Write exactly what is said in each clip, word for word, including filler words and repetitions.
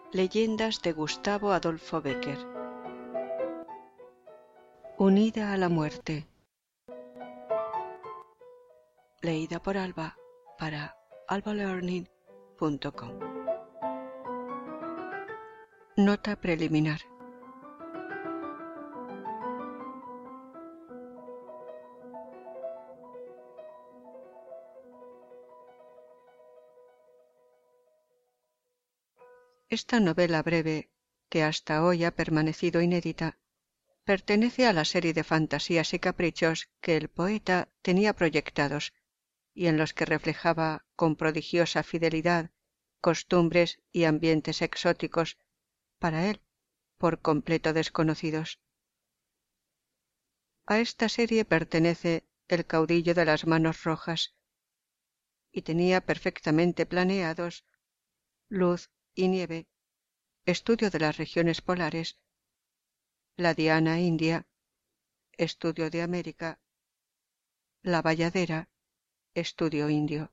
Leyendas de Gustavo Adolfo Bécquer. Unida a la muerte. Leída por Alba para alba learning punto com. Nota preliminar. Esta novela breve, que hasta hoy ha permanecido inédita, pertenece a la serie de fantasías y caprichos que el poeta tenía proyectados y en los que reflejaba con prodigiosa fidelidad costumbres y ambientes exóticos, para él por completo desconocidos. A esta serie pertenece El caudillo de las manos rojas, y tenía perfectamente planeados Luz y nieve, estudio de las regiones polares, La Diana india, estudio de América, La Bayadera, estudio indio.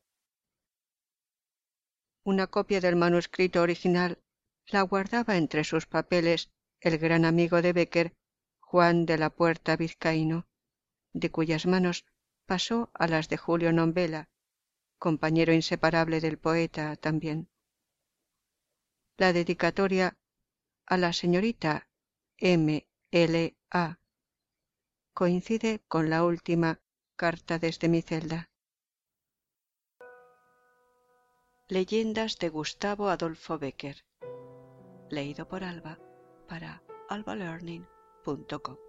Una copia del manuscrito original la guardaba entre sus papeles el gran amigo de Bécquer, Juan de la Puerta Vizcaíno, de cuyas manos pasó a las de Julio Nombela, compañero inseparable del poeta también. La dedicatoria a la señorita M L A coincide con la última carta desde mi celda. Leyendas de Gustavo Adolfo Bécquer. Leído por Alba para alba learning punto com.